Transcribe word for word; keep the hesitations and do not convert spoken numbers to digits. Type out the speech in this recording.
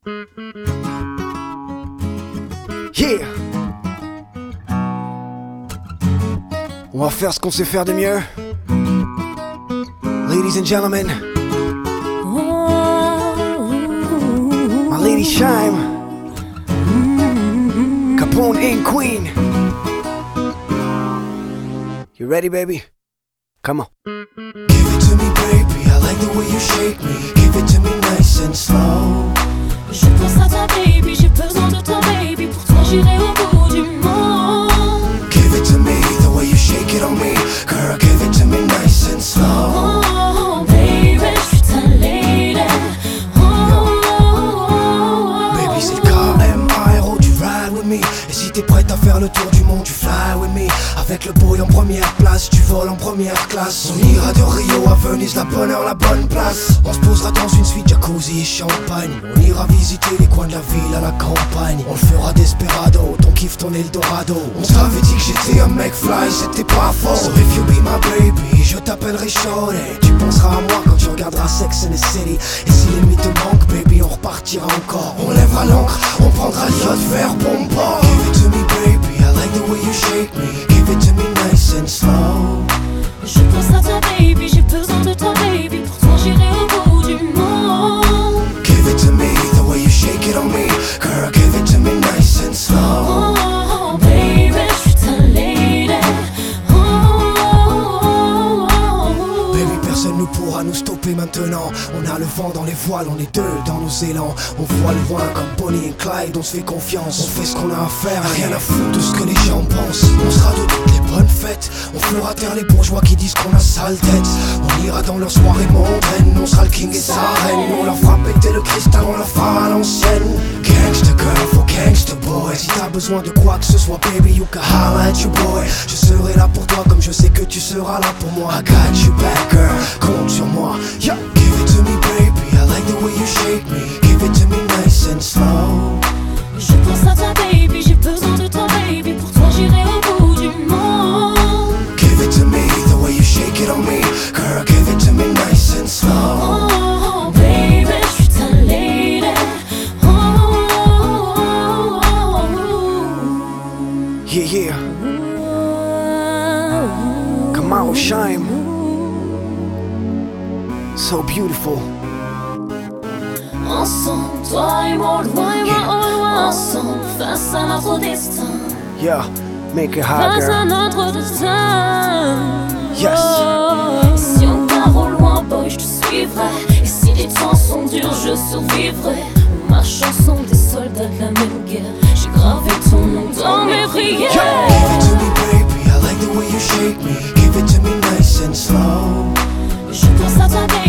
Yeah. On va faire ce qu'on sait faire de mieux. Ladies and gentlemen, my lady Shime, Capone and Queen. You ready, baby? Come on. Give it to me, baby, I like the way you shake me. Give it to me nice and slow. Je pense à toi, baby, j'ai besoin de toi, baby. Pour toi, j'irai au bout du monde. Give it to me, the way you shake it on me. Girl, give it to me nice and slow. Oh, baby, je suis ta lady. Oh, oh, oh. Baby, c'est le K M I, oh, tu ride with me. Et si t'es prête à faire le tour du monde, tu fly with me. Avec le boy en première place, tu voles en première classe. On ira de Rio à Venise, la bonne heure, la bonne place. On se posera dans une suite jacuzzi et champagne. On ira visiter les coins de la ville à la campagne. On le fera desperado, ton kiff, ton Eldorado. On t'avait dit que j'étais un mec fly, c'était pas faux. So if you be my baby, je t'appellerai shorty. Tu penseras à moi quand tu regarderas Sex and the City. Et si les nuits te manquent, baby, on repartira encore. On lèvera l'encre, on prendra le yacht vers Bomba. Give it to me, baby, I like the way you shake me. Give it to me nice and slow. Je pense à toi, baby, j'ai besoin de toi, baby. Pour toi, j'irai au bout du monde. Give it to me, the way you shake it on me. Girl, give it to me nice and slow. Oh, baby, je suis ta lady. Oh, oh, oh. Baby, personne ne pourra nous stopper maintenant. On a le vent dans les voiles, on est deux dans nos élans. On voit loin comme Bonnie et Clyde, on se fait confiance. On fait ce qu'on a à faire, rien à foutre de ce que les gens pensent. On sera de toutes les bonnes fêtes. On fera taire les bourgeois qui disent qu'on a sale tête. On ira dans leur soirée mondaine. On sera le king et sa reine. On leur fera péter le cristal, on leur fera à l'ancienne. Gangsta girl for gangsta boy. Si t'as besoin de quoi que ce soit, baby, you can holla at your boy. Je serai là pour toi comme je sais que tu seras là pour moi. I got you back, girl, compte sur moi. Yeah. Give it to me, baby, I like the way you shake me. Give it to me nice and slow. Je pense à toi, baby, j'ai besoin de toi, baby. Pour toi, j'irai au bout du monde. Give it to me, the way you shake it on me. Girl, give it to me nice and slow. Oh, baby, je suis ta lady. Oh, oh, oh, oh. Yeah, yeah. Come on, Shime. So beautiful. Ensemble, toi et moi, loin et moi, au loin. Ensemble, face à notre destin. Yeah, make it hot, Face à girl. notre destin. Yes. Oh. Si on part au loin, boy, je te suivrai. Et si les temps sont durs, je survivrai. On marche ensemble, des soldats de la même guerre. J'ai gravé ton nom dans mes prières. Give it to me, baby, I like the way you shake me. Give it to me nice and slow. Je pense à ta